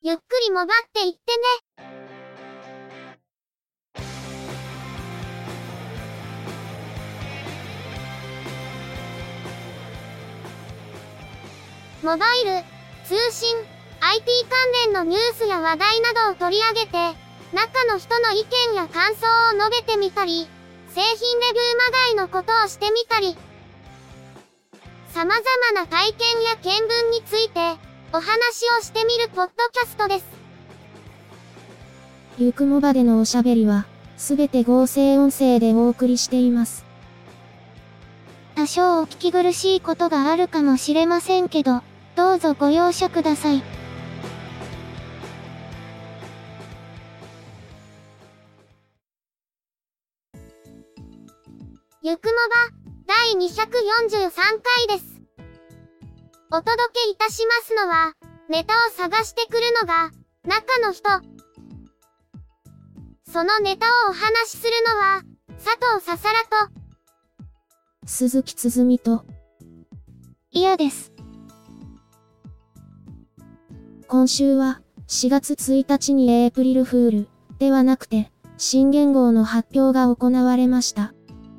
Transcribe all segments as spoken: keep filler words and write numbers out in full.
ゆっくりもばっていってね。モバイル、通信、アイティー 関連のニュースや話題などを取り上げて、中の人の意見や感想を述べてみたり、製品レビューまがいのことをしてみたり、様々な体験や見聞について、お話をしてみるポッドキャストです。 ゆくもばでのおしゃべりは、すべて合成音声でお送りしています。 多少お聞き苦しいことがあるかもしれませんけど、どうぞご容赦ください。ゆくもば、だいにひゃくよんじゅうさんかいです。お届けいたしますのは、ネタを探してくるのが、中の人。そのネタをお話しするのは、佐藤ささらと、 鈴木つづみと、 嫌です。 今週は、しがつついたちにエイプリルフール、ではなくて、新元号の発表が行われました。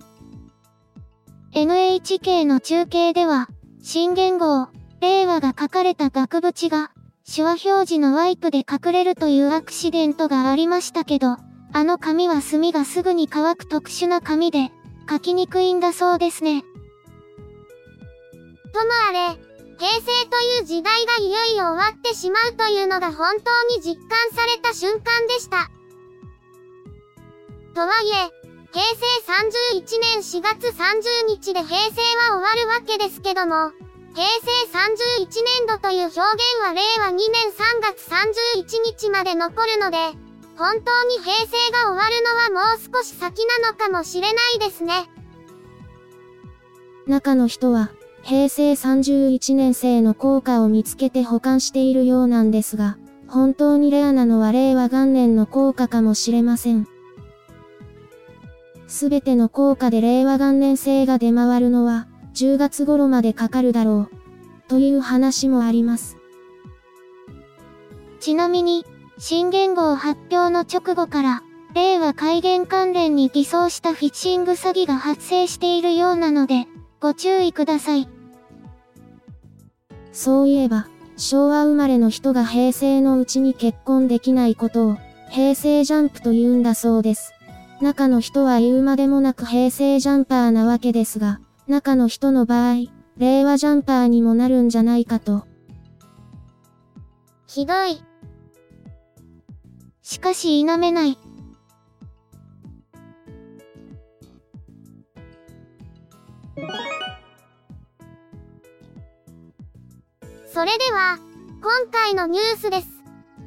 エヌエイチケー の中継では、新元号、令和が書かれた額縁が、手話表示のワイプで隠れるというアクシデントがありましたけど、あの紙は墨がすぐに乾く特殊な紙で、書きにくいんだそうですね。ともあれ、平成という時代がいよいよ終わってしまうというのが本当に実感された瞬間でした。とはいえ、へいせいさんじゅういちねんしがつさんじゅうにちで平成は終わるわけですけども、へいせいさんじゅういちねんどという表現はれいわにねんさんがつさんじゅういちにちまで残るので、本当に平成が終わるのはもう少し先なのかもしれないですね。 中の人は、へいせいさんじゅういちねん製の硬貨を見つけて保管しているようなんですが、本当にレアなのはれいわがんねんの硬貨かもしれません。すべての硬貨でれいわがんねん製が出回るのは、じゅうがつ頃までかかるだろう、という話もあります。 ちなみに、新元号発表の直後から、令和改元関連に偽装したフィッシング詐欺が発生しているようなので、ご注意ください。 そういえば、昭和生まれの人が平成のうちに結婚できないことを、平成ジャンプと言うんだそうです。中の人は言うまでもなく平成ジャンパーなわけですが、中の人の場合、令和ジャンパーにもなるんじゃないかと。 ひどい。しかし否めない。それでは、今回のニュースです。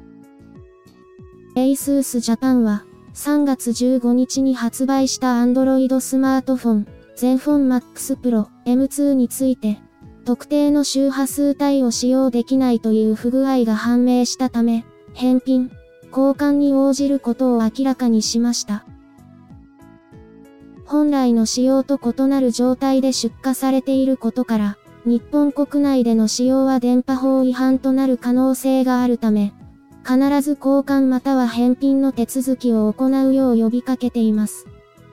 エイスースジャパンは、さんがつじゅうごにちに発売した Android スマートフォン、Zenfone Max Pro エムツー について、特定の周波数帯を使用できないという不具合が判明したため、返品、交換に応じることを明らかにしました。本来の仕様と異なる状態で出荷されていることから、日本国内での使用は電波法違反となる可能性があるため、必ず交換または返品の手続きを行うよう呼びかけています。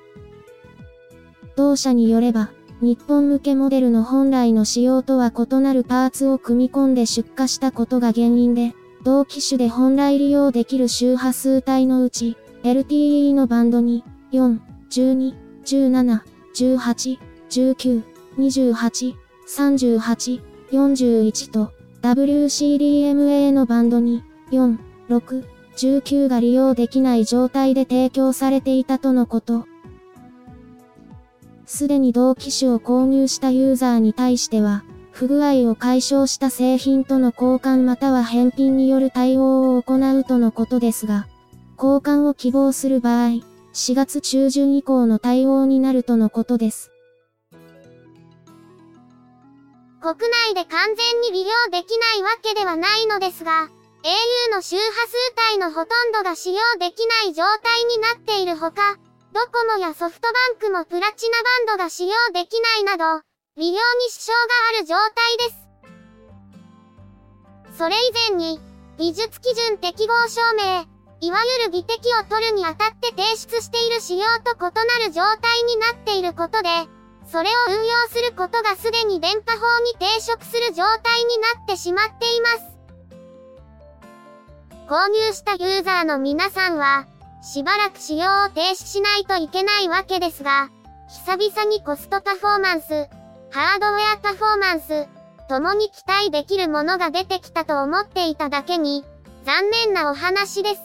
同社によれば、日本向けモデルの本来の仕様とは異なるパーツを組み込んで出荷したことが原因で、同機種で本来利用できる周波数帯のうち、エルティーイー のバンドに、よん、じゅうに、じゅうなな、じゅうはち、じゅうきゅう、にじゅうはち、さんじゅうはち、よんじゅういちと、ダブリューシーディーエムエー のバンドに、よん、ろく、じゅうきゅうが利用できない状態で提供されていたとのこと。すでに同機種を購入したユーザーに対しては、不具合を解消した製品との交換または返品による対応を行うとのことですが、交換を希望する場合、しがつちゅうじゅん以降の対応になるとのことです。 国内で完全に利用できないわけではないのですが、エーユー の周波数帯のほとんどが使用できない状態になっているほか、ドコモやソフトバンクもプラチナバンドが使用できないなど、利用に支障がある状態です。それ以前に、 技術基準適合証明、いわゆる技適を取るにあたって提出している仕様と異なる状態になっていることで、それを運用することがすでに電波法に抵触する状態になってしまっています。購入したユーザーの皆さんは、しばらく使用を停止しないといけないわけですが、久々にコストパフォーマンス、ハードウェアパフォーマンス、ともに期待できるものが出てきたと思っていただけに、残念なお話です。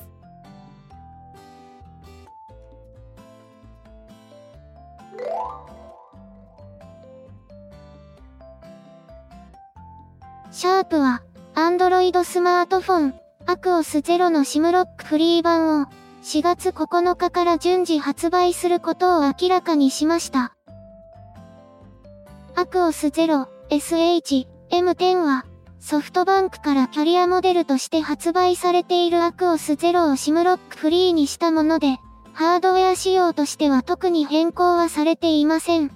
シャープは、Android スマートフォン、アクオスゼロの シム ロックフリー版を、しがつここのかから順次発売することを明らかにしました。アクオスゼロ エスエイチエムテン は、ソフトバンクからキャリアモデルとして発売されているアクオスゼロを シム ロックフリーにしたもので、ハードウェア仕様としては特に変更はされていません。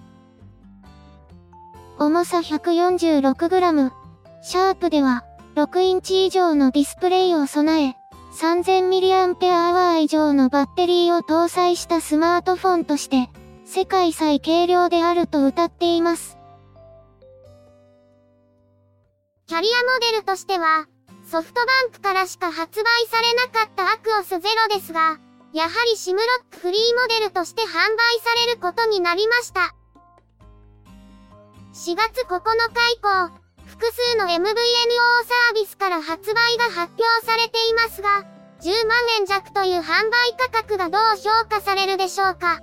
重さ ひゃくよんじゅうろくグラム、シャープでは、ろくインチ以上のディスプレイを備え、さんぜんミリアンペアアワー 以上のバッテリーを搭載したスマートフォンとして、世界最軽量であると謳っています。 キャリアモデルとしては、ソフトバンクからしか発売されなかったアクオスゼロですが、やはり シム ロックフリーモデルとして販売されることになりました。しがつここのか以降、複数の エムブイエヌオー サービスから発売が発表されていますが、じゅうまんえん弱という販売価格がどう評価されるでしょうか。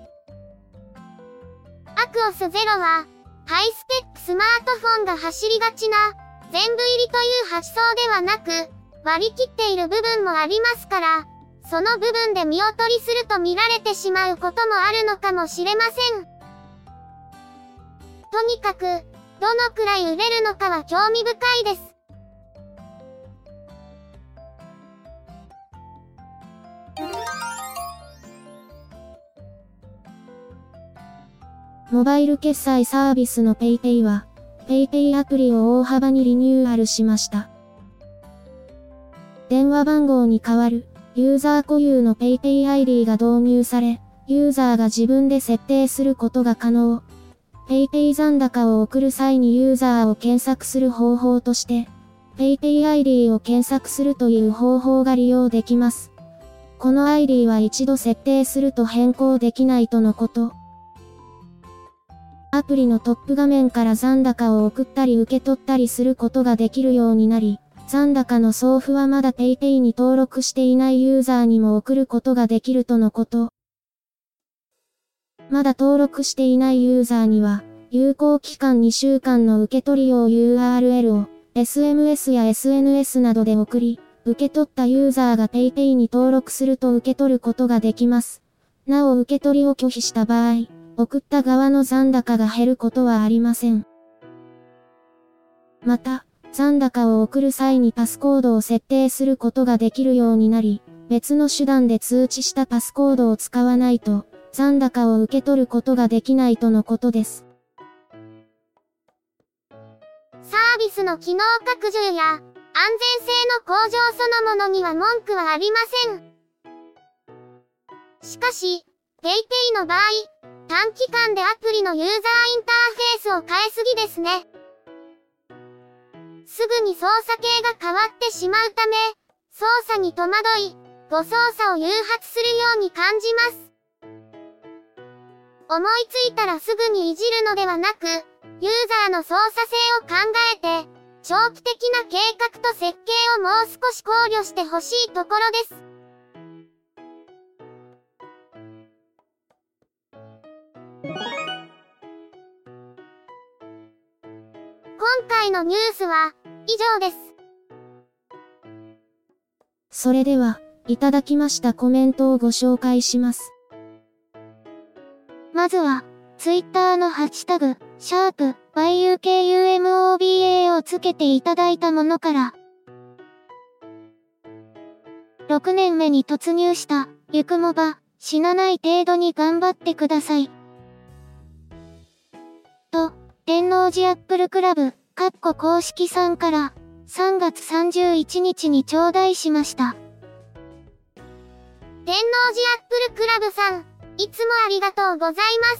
アクオスゼロは、ハイスペックスマートフォンが走りがちな、全部入りという発想ではなく、割り切っている部分もありますから、その部分で見劣りすると見られてしまうこともあるのかもしれません。とにかく、どのくらい売れるのかは興味深いです。 モバイル決済サービスの PayPay は、PayPay アプリを大幅にリニューアルしました。電話番号に代わる、ユーザー固有の PayPay アイディー が導入され、ユーザーが自分で設定することが可能。PayPay 残高を送る際にユーザーを検索する方法として、PayPay アイディー を検索するという方法が利用できます。この アイディー は一度設定すると変更できないとのこと。アプリのトップ画面から残高を送ったり受け取ったりすることができるようになり、残高の送付はまだ PayPay に登録していないユーザーにも送ることができるとのこと。まだ登録していないユーザーには、有効期間にしゅうかんの受け取り用 ユーアールエル を エスエムエス や エスエヌエス などで送り、受け取ったユーザーが PayPay に登録すると受け取ることができます。なお受け取りを拒否した場合、送った側の残高が減ることはありません。また、残高を送る際にパスコードを設定することができるようになり、別の手段で通知したパスコードを使わないと、残高を受け取ることができないとのことです。 サービスの機能拡充や安全性の向上そのものには文句はありません。しかし、PayPay の場合、短期間でアプリのユーザーインターフェースを変えすぎですね。すぐに操作系が変わってしまうため、操作に戸惑い、誤操作を誘発するように感じます。思いついたらすぐにいじるのではなく、ユーザーの操作性を考えて、長期的な計画と設計をもう少し考慮してほしいところです。今回のニュースは以上です。 それでは、いただきましたコメントをご紹介します。 まずは、ツイッターのハッシュタグ、シャープ、ワイユーケーユーエムオービーエー をつけていただいたものから、ろくねんめに突入した、ゆくもば、死なない程度に頑張ってください。と、天王寺アップルクラブ、かっこ公式さんから、 さんがつさんじゅういちにちに頂戴しました。 天王寺アップルクラブさん、いつもありがとうございます。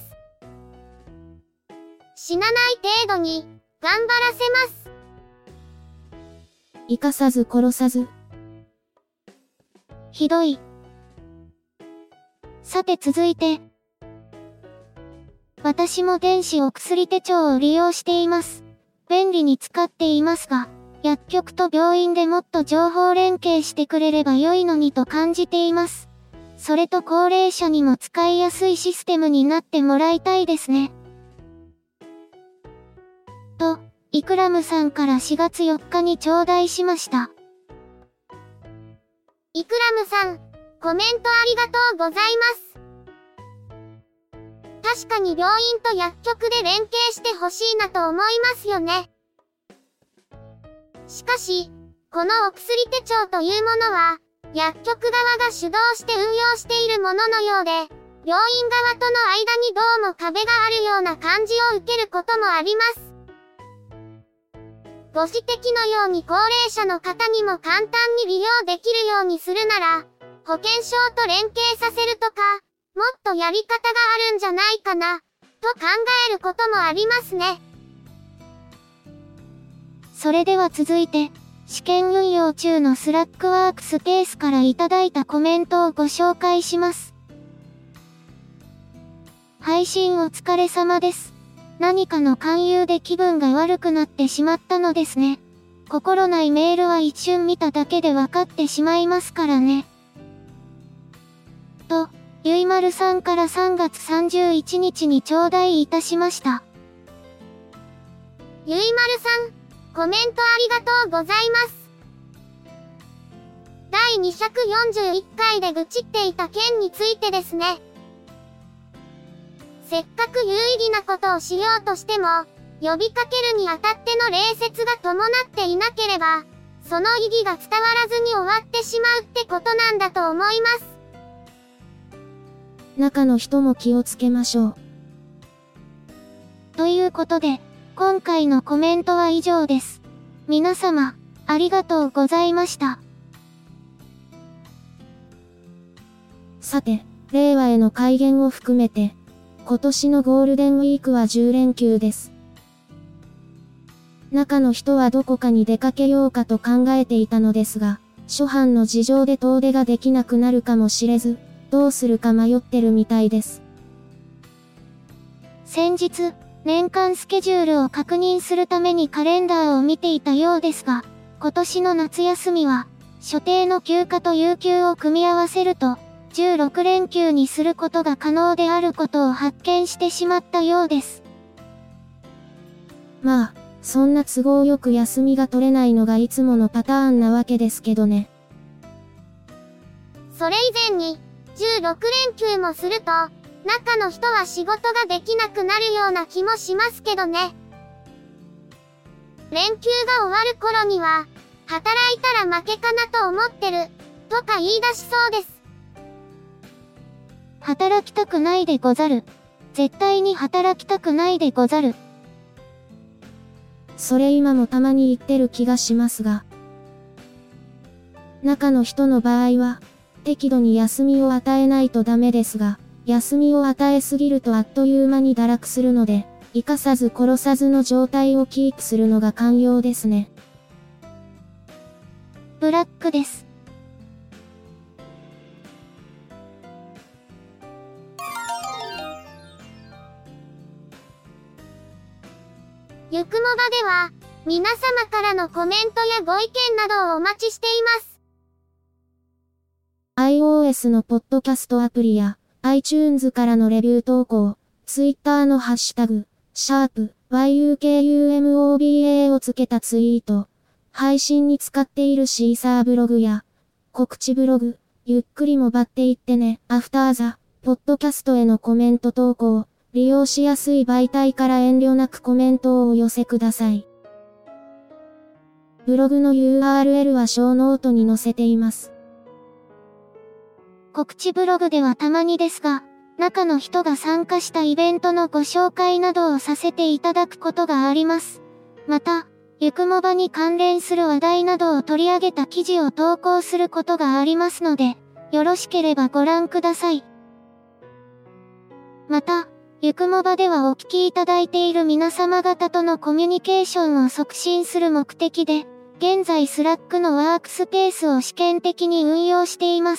死なない程度に、頑張らせます。 生かさず殺さず。 ひどい。さて続いて。私も電子お薬手帳を利用しています。便利に使っていますが、薬局と病院でもっと情報連携してくれれば良いのにと感じています。それと高齢者にも使いやすいシステムになってもらいたいですね。と、イクラムさんからしがつよっかに頂戴しました。 イクラムさん、コメントありがとうございます。確かに病院と薬局で連携してほしいなと思いますよね。しかし、このお薬手帳というものは、薬局側が主導して運用しているもののようで、病院側との間にどうも壁があるような感じを受けることもあります。ご指摘のように高齢者の方にも簡単に利用できるようにするなら、保険証と連携させるとか、もっとやり方があるんじゃないかな、と考えることもありますね。 それでは続いて、試験運用中のスラックワークスペースからいただいたコメントをご紹介します。配信お疲れ様です。何かの勧誘で気分が悪くなってしまったのですね。心ないメールは一瞬見ただけで分かってしまいますからね。と、ゆいまるさんからさんがつさんじゅういちにちに頂戴いたしました。 ゆいまるさん、コメントありがとうございます。だいにひゃくよんじゅういっかいで愚痴っていた件についてですね。せっかく有意義なことをしようとしても、呼びかけるにあたっての礼節が伴っていなければ、その意義が伝わらずに終わってしまうってことなんだと思います。 中の人も気をつけましょう。 ということで、今回のコメントは以上です。皆様、ありがとうございました。 さて、令和への改元を含めて、今年のゴールデンウィークはじゅうれんきゅうです。中の人はどこかに出かけようかと考えていたのですが、諸般の事情で遠出ができなくなるかもしれず、どうするか迷ってるみたいです。 先日、年間スケジュールを確認するためにカレンダーを見ていたようですが、今年の夏休みは、所定の休暇と有給を組み合わせると、じゅうろくれんきゅうにすることが可能であることを発見してしまったようです。 まあ、そんな都合よく休みが取れないのがいつものパターンなわけですけどね。 それ以前に、じゅうろくれんきゅうもすると、中の人は仕事ができなくなるような気もしますけどね。連休が終わる頃には、働いたら負けかなと思ってる、とか言い出しそうです。 働きたくないでござる。絶対に働きたくないでござる。 それ今もたまに言ってる気がしますが。中の人の場合は、適度に休みを与えないとダメですが、休みを与えすぎるとあっという間に堕落するので、生かさず殺さずの状態をキープするのが肝要ですね。 ブラックです。 ゆくもばでは、皆様からのコメントやご意見などをお待ちしています。 iOS のポッドキャストアプリや、iTunes からのレビュー投稿、Twitter のハッシュタグ、シャープ、ワイユーケーユーエムオービーエー をつけたツイート、配信に使っているシーサーブログや、告知ブログ、ゆっくりもばっていってね、アフターザ、ポッドキャストへのコメント投稿、利用しやすい媒体から遠慮なくコメントをお寄せください。ブログの ユーアールエル は小ノートに載せています。 告知ブログではたまにですが、中の人が参加したイベントのご紹介などをさせていただくことがあります。また、 ゆくもばに関連する話題などを取り上げた記事を投稿することがありますので、よろしければご覧ください。また、ゆくもばではお聞きいただいている皆様方とのコミュニケーションを促進する目的で、現在スラックのワークスペースを試験的に運用しています。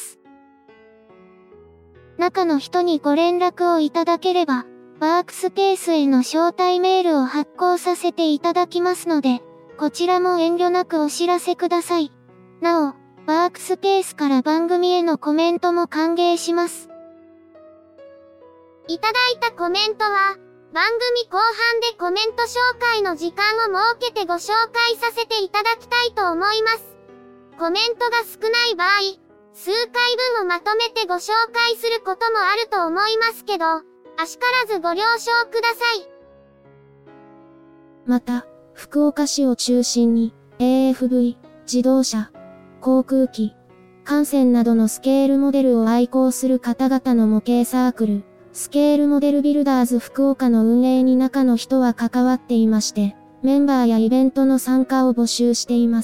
中の人にご連絡をいただければ、ワークスペースへの招待メールを発行させていただきますので、こちらも遠慮なくお知らせください。なお、ワークスペースから番組へのコメントも歓迎します。 いただいたコメントは、番組後半でコメント紹介の時間を設けてご紹介させていただきたいと思います。コメントが少ない場合、数回分をまとめてご紹介することもあると思いますけど、あしからずご了承ください。 また、福岡市を中心に、エーエフブイ、自動車、航空機、艦船などのスケールモデルを愛好する方々の模型サークル、スケールモデルビルダーズ福岡の運営に中の人は関わっていまして、メンバーやイベントの参加を募集しています。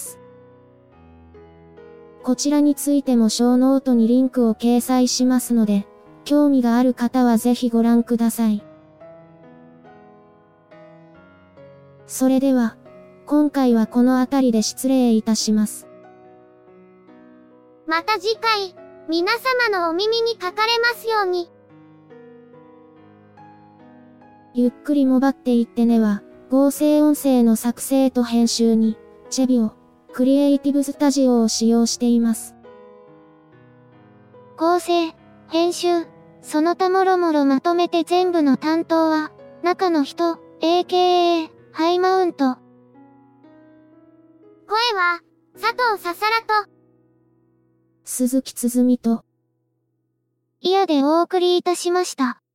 こちらについても小ノートにリンクを掲載しますので、興味がある方はぜひご覧ください。それでは、今回はこの辺りで失礼いたします。 また次回、皆様のお耳にかかれますように。 ゆっくりもばっていってねは、合成音声の作成と編集に、チェビオ、クリエイティブスタジオを使用しています。 構成、編集、その他もろもろまとめて全部の担当は、中の人、エーケーエー、ハイマウント。 声は、佐藤ささらと、 鈴木つづみと、 イヤでお送りいたしました。